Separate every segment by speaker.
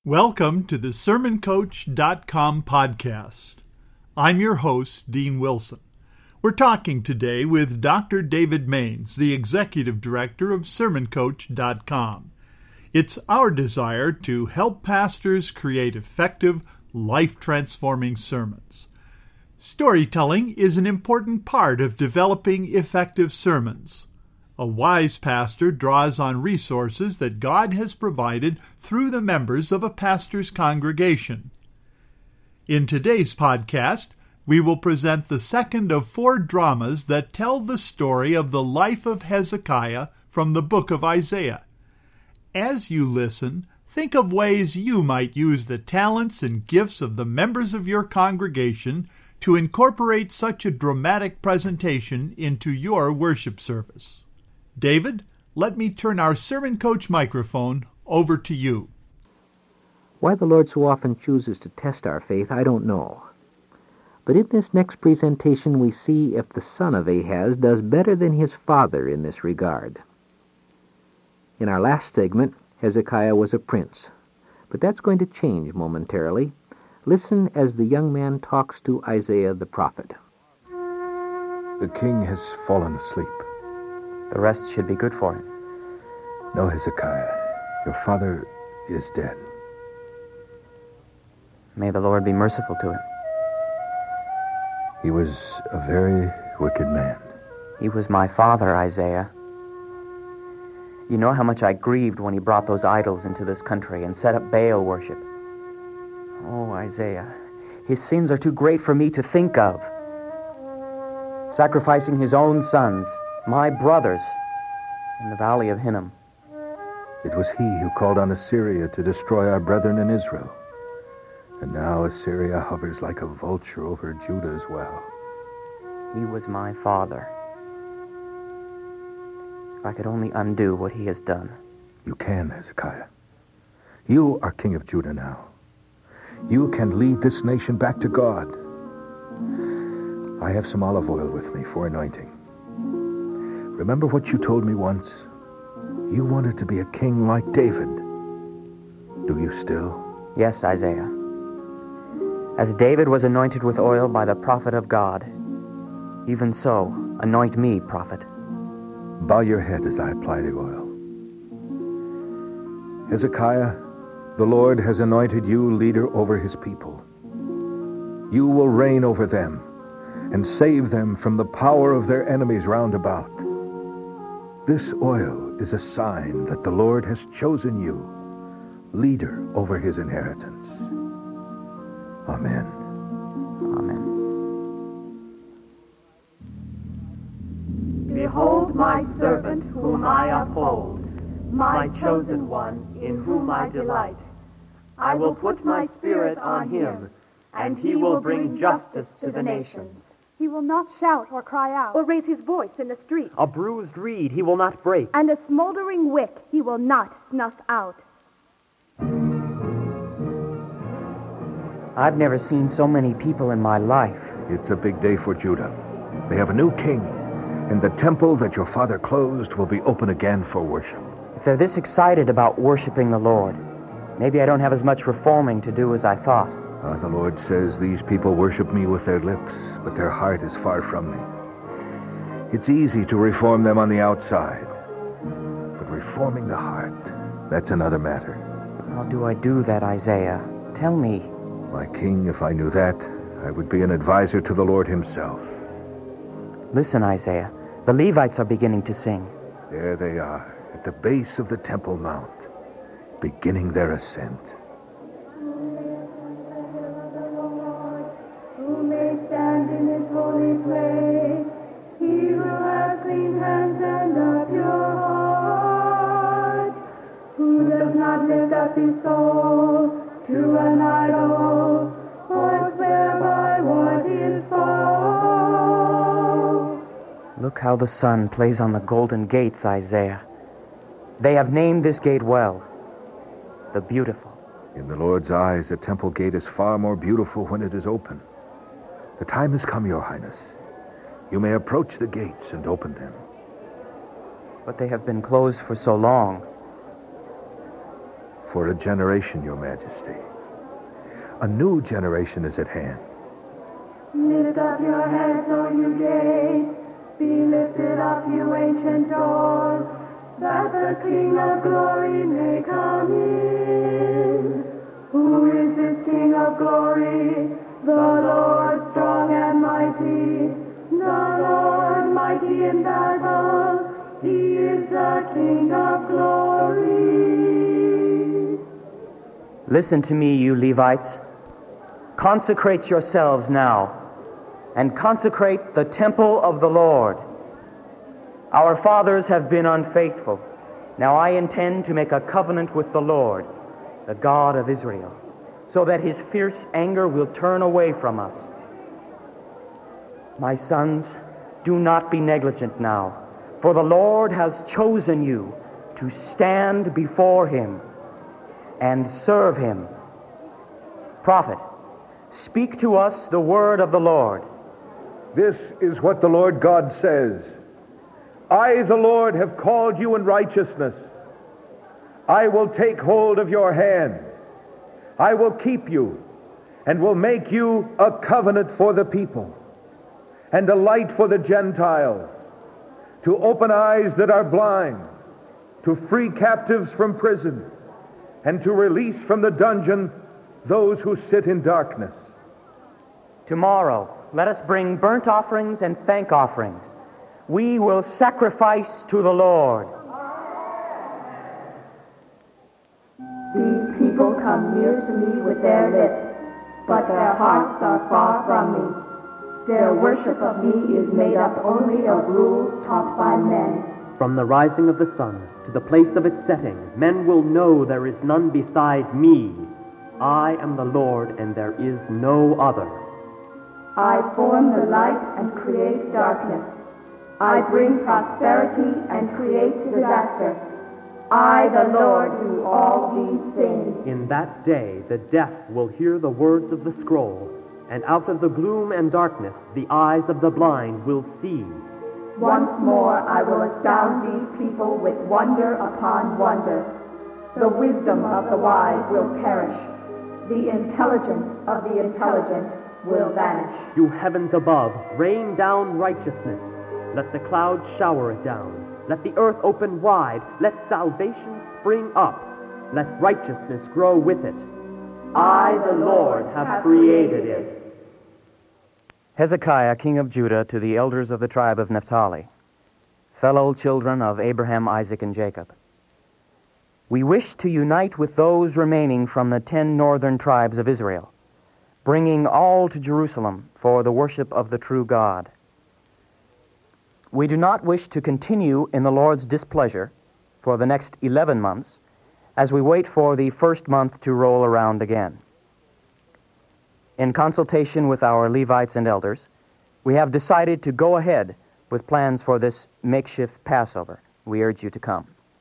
Speaker 1: Welcome to the SermonCoach.com podcast. I'm your host, Dean Wilson. We're talking today with Dr. David Maines, the Executive Director of SermonCoach.com. It's our desire to help pastors create effective, life-transforming sermons. Storytelling is an important part of developing effective sermons. A wise pastor draws on resources that God has provided through the members of a pastor's congregation. In today's podcast, we will present the second of 4 dramas that tell the story of the life of Hezekiah from the book of Isaiah. As you listen, think of ways you might use the talents and gifts of the members of your congregation to incorporate such a dramatic presentation into your worship service. David, let me turn our Sermon Coach microphone over to you.
Speaker 2: Why the Lord so often chooses to test our faith, I don't know. But in this next presentation, we see if the son of Ahaz does better than his father in this regard. In our last segment, Hezekiah was a prince, but that's going to change momentarily. Listen as the young man talks to Isaiah the prophet.
Speaker 3: The king has fallen asleep.
Speaker 4: The rest should be good for him.
Speaker 3: No, Hezekiah, your father is dead.
Speaker 4: May the Lord be merciful to him.
Speaker 3: He was a very wicked man.
Speaker 4: He was my father, Isaiah. You know how much I grieved when he brought those idols into this country and set up Baal worship. Oh, Isaiah, his sins are too great for me to think of. Sacrificing his own sons, my brothers, in the valley of Hinnom.
Speaker 3: It was he who called on Assyria to destroy our brethren in Israel. And now Assyria hovers like a vulture over Judah as well.
Speaker 4: He was my father. If I could only undo what he has done.
Speaker 3: You can, Hezekiah. You are king of Judah now. You can lead this nation back to God. I have some olive oil with me for anointing. Remember what you told me once? You wanted to be a king like David. Do you still?
Speaker 4: Yes, Isaiah. As David was anointed with oil by the prophet of God, even so, anoint me, prophet.
Speaker 3: Bow your head as I apply the oil. Hezekiah, the Lord has anointed you leader over his people. You will reign over them and save them from the power of their enemies round about. This oil is a sign that the Lord has chosen you, leader over his inheritance. Amen.
Speaker 4: Amen.
Speaker 5: Behold my servant whom I uphold, my chosen one in whom I delight. I will put my spirit on him, and he will bring justice to the nations.
Speaker 6: He will not shout or cry out, or raise his voice in the street.
Speaker 4: A bruised reed he will not break.
Speaker 6: And a smoldering wick he will not snuff out.
Speaker 4: I've never seen so many people in my life.
Speaker 3: It's a big day for Judah. They have a new king, and the temple that your father closed will be open again for worship.
Speaker 4: If they're this excited about worshiping the Lord, maybe I don't have as much reforming to do as I thought.
Speaker 3: The Lord says these people worship me with their lips, but their heart is far from me. It's easy to reform them on the outside, but reforming the heart, that's another matter.
Speaker 4: How do I do that, Isaiah? Tell me.
Speaker 3: My king, if I knew that, I would be an advisor to the Lord himself.
Speaker 4: Listen, Isaiah, the Levites are beginning to sing.
Speaker 3: There they are, at the base of the Temple Mount, beginning their ascent.
Speaker 5: Who may stand in his holy place? He who has clean hands and a pure heart, who does not lift up his soul to an idol, or swear by what is false.
Speaker 4: Look how the sun plays on the golden gates, Isaiah. They have named this gate well, the Beautiful.
Speaker 3: In the Lord's eyes, the temple gate is far more beautiful when it is open. The time has come, Your Highness. You may approach the gates and open them.
Speaker 4: But they have been closed for so long.
Speaker 3: for a generation, Your Majesty. A new generation is at hand.
Speaker 5: Lift up your heads, O you gates. Be lifted up, you ancient doors, that the King of glory may come in. Who is this King of glory? The Lord strong and mighty, the Lord mighty in battle. He is the King of glory.
Speaker 4: Listen to me, you Levites. Consecrate yourselves now, and consecrate the temple of the Lord. Our fathers have been unfaithful. Now I intend to make a covenant with the Lord, the God of Israel, so that his fierce anger will turn away from us. My sons, do not be negligent now, for the Lord has chosen you to stand before him and serve him. Prophet, speak to us the word of the Lord.
Speaker 3: This is what the Lord God says. I, the Lord, have called you in righteousness. I will take hold of your hand. I will keep you and will make you a covenant for the people and a light for the Gentiles, to open eyes that are blind, to free captives from prison, and to release from the dungeon those who sit in darkness.
Speaker 4: Tomorrow, let us bring burnt offerings and thank offerings. We will sacrifice to the Lord.
Speaker 5: These people come near to me with their lips, but their hearts are far from me. Their worship of me is made up only of rules taught by men.
Speaker 7: From the rising of the sun to the place of its setting, men will know there is none beside me. I am the Lord, and there is no other.
Speaker 5: I form the light and create darkness. I bring prosperity and create disaster. I, the Lord, do all these things.
Speaker 7: In that day the deaf will hear the words of the scroll, and out of the gloom and darkness the eyes of the blind will see.
Speaker 5: Once more I will astound these people with wonder upon wonder. The wisdom of the wise will perish. The intelligence of the intelligent will vanish.
Speaker 7: You heavens above, rain down righteousness. Let the clouds shower it down. Let the earth open wide. Let salvation spring up. Let righteousness grow with it. I, the Lord, have created it.
Speaker 4: Hezekiah, king of Judah, to the elders of the tribe of Naphtali, fellow children of Abraham, Isaac, and Jacob. We wish to unite with those remaining from the 10 northern tribes of Israel, bringing all to Jerusalem for the worship of the true God. We do not wish to continue in the Lord's displeasure for the next 11 months as we wait for the first month to roll around again. In consultation with our Levites and elders, we have decided to go ahead with plans for this makeshift Passover. We urge you to come.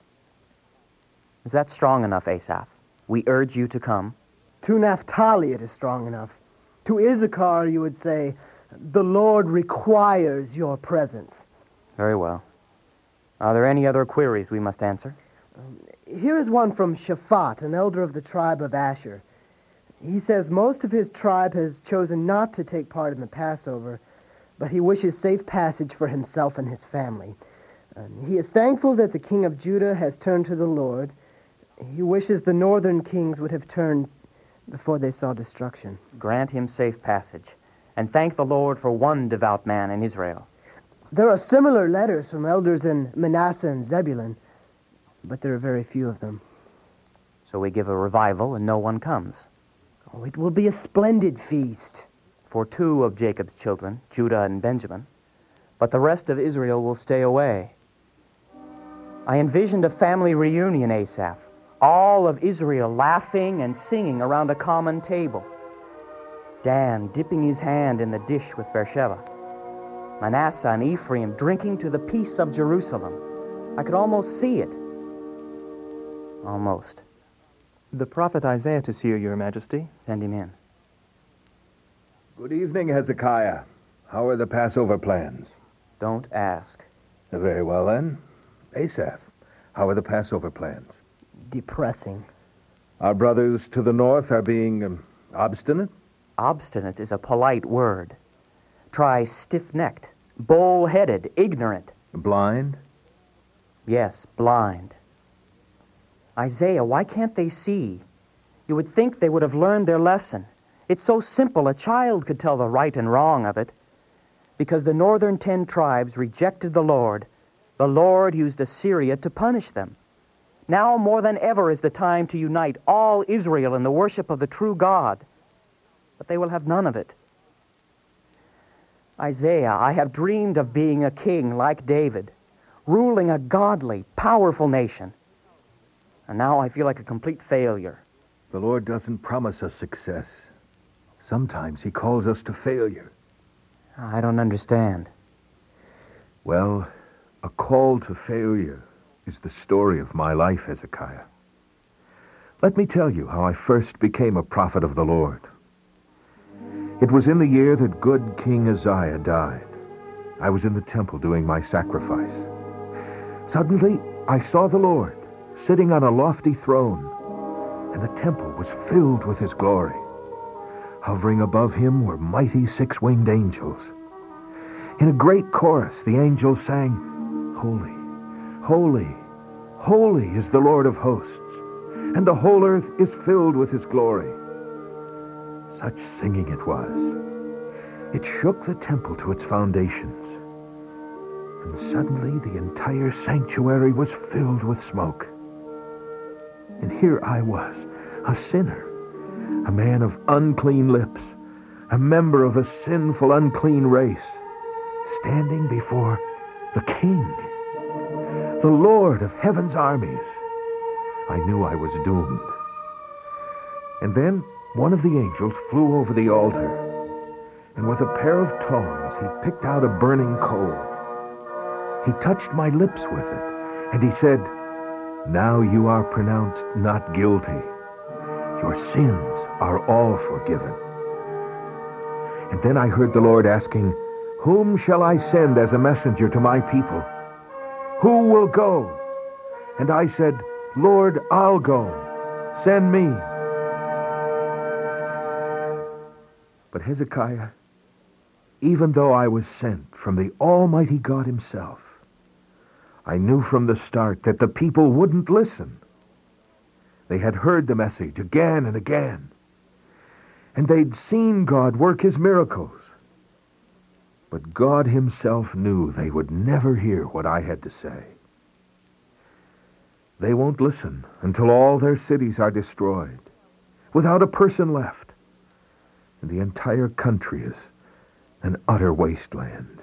Speaker 4: Is that strong enough, Asaph? We urge you to come.
Speaker 8: To Naphtali it is strong enough. To Issachar you would say, the Lord requires your presence.
Speaker 4: Very well. Are there any other queries we must answer?
Speaker 8: Here is one from Shaphat, an elder of the tribe of Asher. He says most of his tribe has chosen not to take part in the Passover, but he wishes safe passage for himself and his family. He is thankful that the king of Judah has turned to the Lord. He wishes the northern kings would have turned before they saw destruction.
Speaker 4: Grant him safe passage, and thank the Lord for one devout man in Israel.
Speaker 8: There are similar letters from elders in Manasseh and Zebulun, but there are very few of them.
Speaker 4: So we give a revival and no one comes.
Speaker 8: Oh, it will be a splendid feast.
Speaker 4: For 2 of Jacob's children, Judah and Benjamin, but the rest of Israel will stay away. I envisioned a family reunion, Asaph, all of Israel laughing and singing around a common table. Dan dipping his hand in the dish with Beersheba. Manasseh and Ephraim drinking to the peace of Jerusalem. I could almost see it. Almost.
Speaker 9: The prophet Isaiah to see you, Your Majesty.
Speaker 4: Send him in.
Speaker 3: Good evening, Hezekiah. How are the Passover plans?
Speaker 4: Don't ask.
Speaker 3: Very well, then. Asaph, how are the Passover plans?
Speaker 8: Depressing.
Speaker 3: Our brothers to the north are being obstinate?
Speaker 4: Obstinate is a polite word. Try stiff-necked, bull-headed, ignorant.
Speaker 3: Blind?
Speaker 4: Yes, blind. Isaiah, why can't they see? You would think they would have learned their lesson. It's so simple, a child could tell the right and wrong of it. Because the northern 10 tribes rejected the Lord used Assyria to punish them. Now more than ever is the time to unite all Israel in the worship of the true God. But they will have none of it. Isaiah, I have dreamed of being a king like David, ruling a godly, powerful nation. And now I feel like a complete failure.
Speaker 3: The Lord doesn't promise us success. Sometimes he calls us to failure.
Speaker 4: I don't understand.
Speaker 3: Well, a call to failure is the story of my life, Hezekiah. Let me tell you how I first became a prophet of the Lord. It was in the year that good King Uzziah died. I was in the temple doing my sacrifice. Suddenly, I saw the Lord sitting on a lofty throne, and the temple was filled with his glory. Hovering above him were mighty 6-winged angels. In a great chorus, the angels sang, "Holy, holy, holy is the Lord of hosts, and the whole earth is filled with his glory." Such singing it was. It shook the temple to its foundations. And suddenly the entire sanctuary was filled with smoke. And here I was, a sinner, a man of unclean lips, a member of a sinful, unclean race, standing before the King, the Lord of heaven's armies. I knew I was doomed. And then one of the angels flew over the altar, and with a pair of tongs he picked out a burning coal. He touched my lips with it, and he said, "Now you are pronounced not guilty. Your sins are all forgiven." And then I heard the Lord asking, "Whom shall I send as a messenger to my people? Who will go?" And I said, "Lord, I'll go. Send me." But Hezekiah, even though I was sent from the Almighty God himself, I knew from the start that the people wouldn't listen. They had heard the message again and again, and they'd seen God work his miracles. But God himself knew they would never hear what I had to say. They won't listen until all their cities are destroyed, without a person left, and the entire country is an utter wasteland.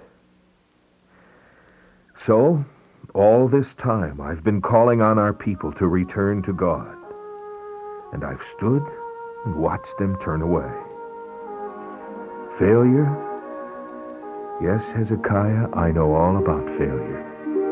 Speaker 3: So, all this time I've been calling on our people to return to God, and I've stood and watched them turn away. Failure? Yes, Hezekiah, I know all about failure.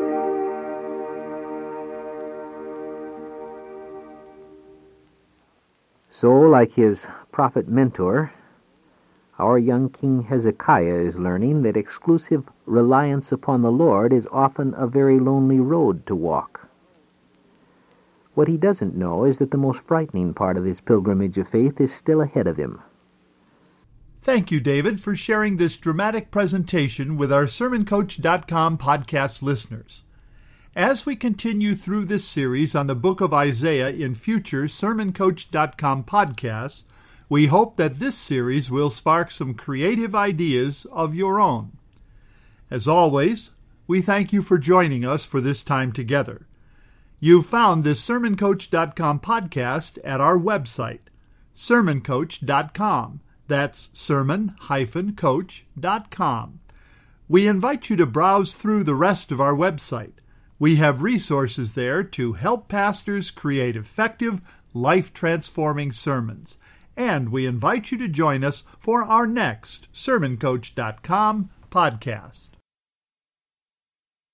Speaker 2: So, like his prophet mentor, our young King Hezekiah is learning that exclusive reliance upon the Lord is often a very lonely road to walk. What he doesn't know is that the most frightening part of his pilgrimage of faith is still ahead of him.
Speaker 1: Thank you, David, for sharing this dramatic presentation with our SermonCoach.com podcast listeners. As we continue through this series on the book of Isaiah in future SermonCoach.com podcasts, we hope that this series will spark some creative ideas of your own. As always, we thank you for joining us for this time together. You've found this SermonCoach.com podcast at our website, SermonCoach.com. That's sermon-coach.com. We invite you to browse through the rest of our website. We have resources there to help pastors create effective, life-transforming sermons. And we invite you to join us for our next SermonCoach.com podcast.